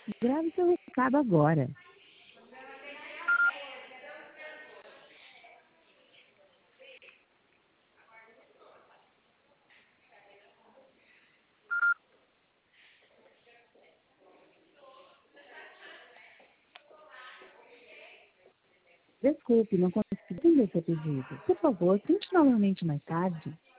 Grave seu recado agora. Desculpe, não consegui atender seu pedido. Por favor, tente novamente mais tarde.